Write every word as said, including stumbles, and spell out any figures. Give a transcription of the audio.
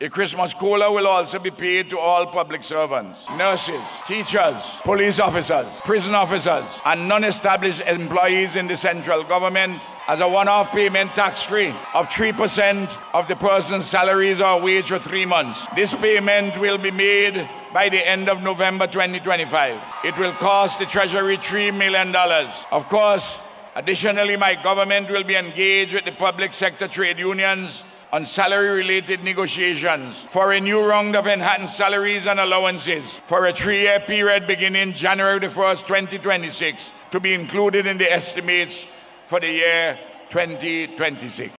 A Christmas COLA will also be paid to all public servants, nurses, teachers, police officers, prison officers, and non-established employees in the central government as a one-off payment tax-free of three percent of the person's salaries or wage for three months. This payment will be made by the end of November twenty twenty-five. It will cost the Treasury three million dollars. Of course, additionally, my government will be engaged with the public sector trade unions on salary-related negotiations for a new round of enhanced salaries and allowances for a three-year period beginning January the first, twenty twenty-six, to be included in the estimates for the year twenty twenty-six.